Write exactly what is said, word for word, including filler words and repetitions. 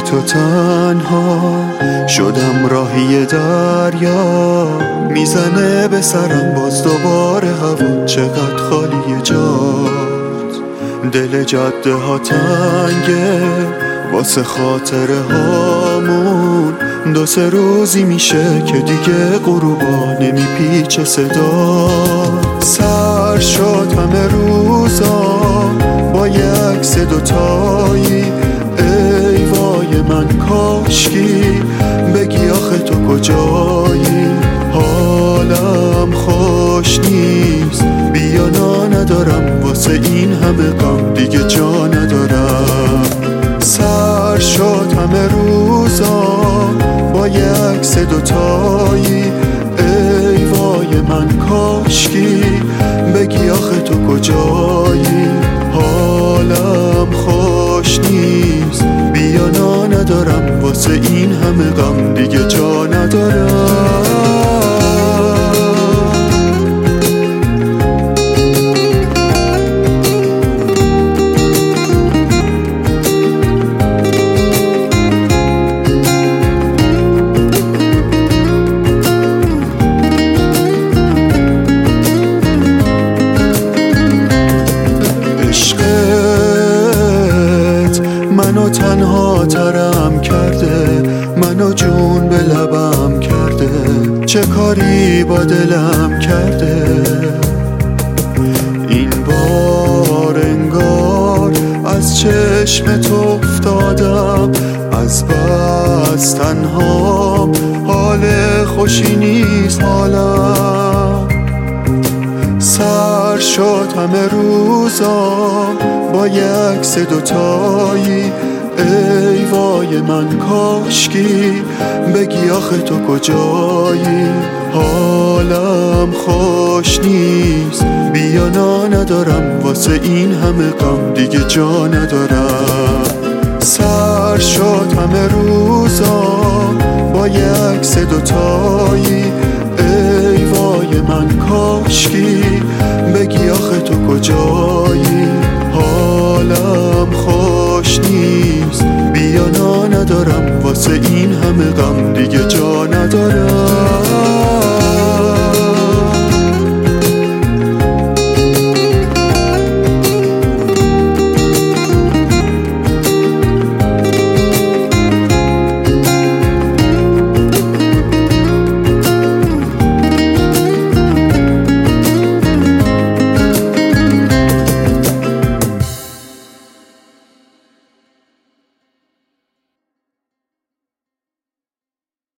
تو تنها شدم راهی دریا، میزنه به سرم باز دوباره هوا، چقدر خالی جات. دل جاده ها تنگه واسه خاطره هامون، دو سه روزی میشه که دیگه غروبا نمیپیچه صدا. سر شد همه روزا با یه عکس دوتایی، ای وای من کاشکی بگی آخه تو کجایی. حالم خوش نیست، بیا نا ندارم واسه این همه غم دیگه جا ندارم. سر شد همه روزا با یه عکس دوتایی، ای وای من کاشکی بگی آخه تو کجایی. حالم خوش نیست، بیا نا ندارم واسه این همه غم دیگه جا ندارم. منو تنها ترم کرده، منو جون به لبم کرده، چه کاری با دلم کرده. این بار انگار از چشم تو افتادم، از بس تنها حال خوشی نیست حالم. سر شد همه روزا با یه عکس دوتایی، ای وای من کاشکی بگی آخه تو کجایی. حالم خوش نیست، بیا نا ندارم واسه این همه غم دیگه جا ندارم. سر شد همه روزا با یه عکس دوتایی، ای وای من کاشکی بگی آخه تو کجایی. حالم خوش نیست، بیا نا ندارم واسه این همه غم دیگه